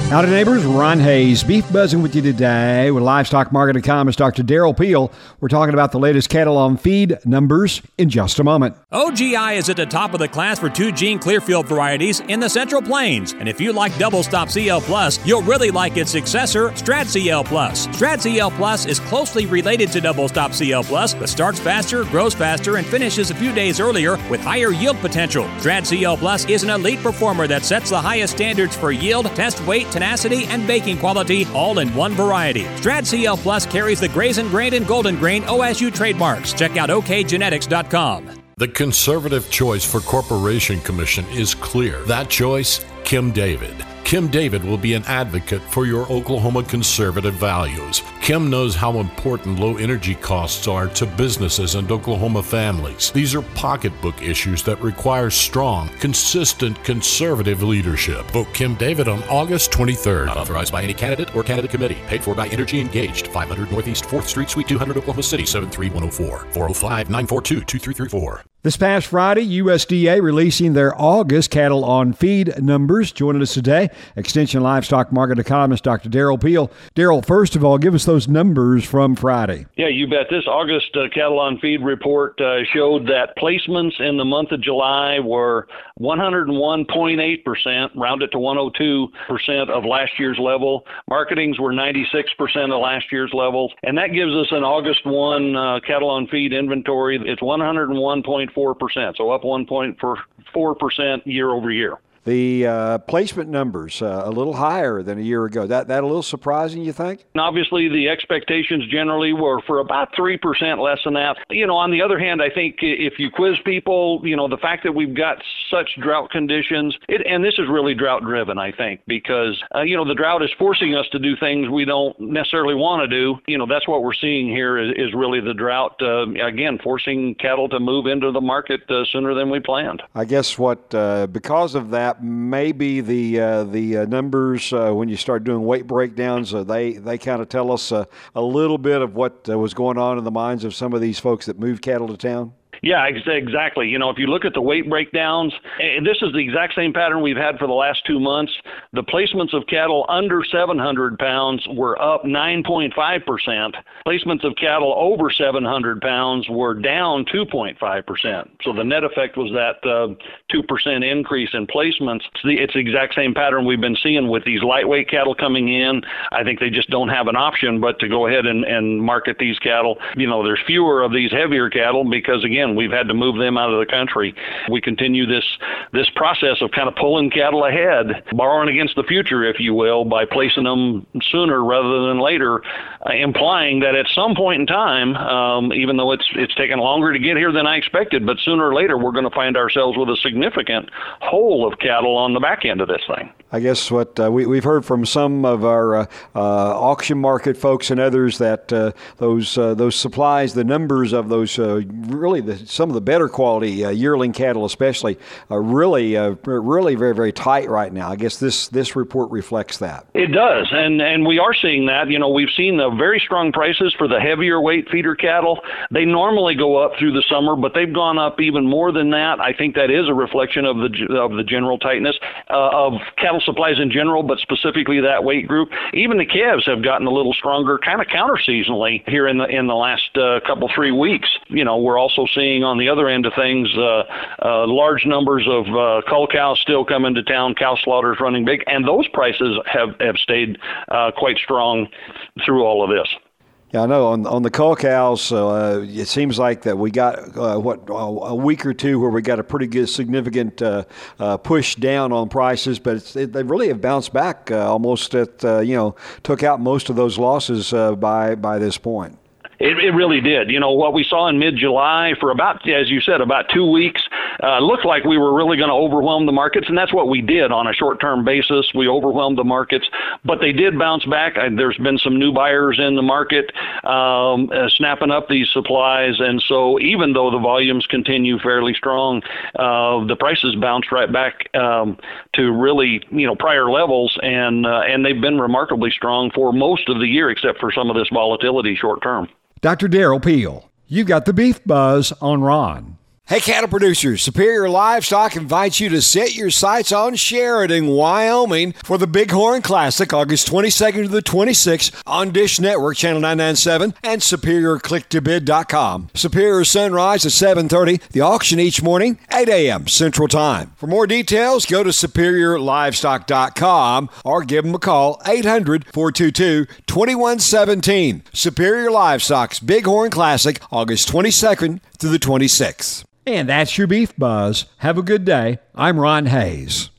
Howdy, neighbors. Ron Hayes, Beef Buzzing with you today with livestock market economist Dr. Darrell Peel. We're talking about the latest cattle on feed numbers in just a moment. OGI is at the top of the class for 2-gene Clearfield varieties in the Central Plains. And if you like Double Stop CL Plus, you'll really like its successor, Strat CL Plus. Strat CL Plus is closely related to Double Stop CL Plus, but starts faster, grows faster, and finishes a few days earlier with higher yield potential. Strat CL Plus is an elite performer that sets the highest standards for yield, test weight, tenacity, and baking quality, all in one variety. Strat CL Plus carries the Grazing Grain and Golden Grain OSU trademarks. Check out okgenetics.com. The conservative choice for Corporation Commission is clear. That choice, Kim David. Kim David will be an advocate for your Oklahoma conservative values. Kim knows how important low energy costs are to businesses and Oklahoma families. These are pocketbook issues that require strong, consistent conservative leadership. Vote Kim David on August 23rd. Not authorized by any candidate or candidate committee. Paid for by Energy Engaged. 500 Northeast 4th Street, Suite 200, Oklahoma City, 73104. 405-942-2334. This past Friday, USDA releasing their August cattle on feed numbers. Joining us today, Extension Livestock Market Economist Dr. Darrell Peel. Darrell, first of all, give us those numbers from Friday. Yeah, you bet. This August cattle on feed report showed that placements in the month of July were 101.8%, rounded to 102% of last year's level. Marketings were 96% of last year's levels. And that gives us an August 1 cattle on feed inventory. It's 101.4%, so up 1.4% year over year. The placement numbers a little higher than a year ago. That a little surprising, you think? Obviously, the expectations generally were for about 3% less than that. On the other hand, I think if you quiz people, the fact that we've got such drought conditions, and this is really drought driven, I think, because, the drought is forcing us to do things we don't necessarily want to do. That's what we're seeing here is really the drought, again, forcing cattle to move into the market sooner than we planned. I guess because of that, maybe the numbers when you start doing weight breakdowns, they kind of tell us a little bit of what was going on in the minds of some of these folks that move cattle to town. Yeah, exactly. If you look at the weight breakdowns, and this is the exact same pattern we've had for the last 2 months, the placements of cattle under 700 pounds were up 9.5%. Placements of cattle over 700 pounds were down 2.5%. So the net effect was that 2% increase in placements. It's the exact same pattern we've been seeing with these lightweight cattle coming in. I think they just don't have an option but to go ahead and market these cattle. There's fewer of these heavier cattle because, again, we've had to move them out of the country. We continue this process of kind of pulling cattle ahead, borrowing against the future, if you will, by placing them sooner rather than later, implying that at some point in time, even though it's taken longer to get here than I expected, but sooner or later we're going to find ourselves with a significant hole of cattle on the back end of this thing. I guess what we've heard from some of our auction market folks and others that those supplies, the numbers of those some of the better quality yearling cattle especially are really very, very tight right now. I guess this report reflects that. It does, and we are seeing that. We've seen the very strong prices for the heavier weight feeder cattle. They normally go up through the summer, but they've gone up even more than that. I think that is a reflection of the general tightness of cattle supplies in general, but specifically that weight group. Even the calves have gotten a little stronger, kind of counter seasonally here in the last couple 3 weeks. We're also seeing on the other end of things large numbers of cull cows still coming to town, cow slaughters running big, and those prices have stayed quite strong through all of this. Yeah, I know. On the cull cows, it seems like that we got a week or two where we got a pretty good, significant push down on prices, but they really have bounced back almost took out most of those losses by this point. It really did. What we saw in mid-July for about, as you said, about 2 weeks, looked like we were really going to overwhelm the markets, and that's what we did on a short-term basis. We overwhelmed the markets, but they did bounce back. There's been some new buyers in the market snapping up these supplies, and so even though the volumes continue fairly strong, the prices bounced right back to really, prior levels, and they've been remarkably strong for most of the year, except for some of this volatility short-term. Dr. Darrell Peel, you've got the Beef Buzz on Ron. Hey, cattle producers, Superior Livestock invites you to set your sights on Sheridan, Wyoming for the Bighorn Classic, August 22nd to the 26th on Dish Network, Channel 997, and SuperiorClickToBid.com. Superior Sunrise at 7:30, the auction each morning, 8 a.m. Central Time. For more details, go to SuperiorLivestock.com or give them a call, 800-422-2117. Superior Livestock's Bighorn Classic, August 22nd to the 26th. And that's your Beef Buzz. Have a good day. I'm Ron Hayes.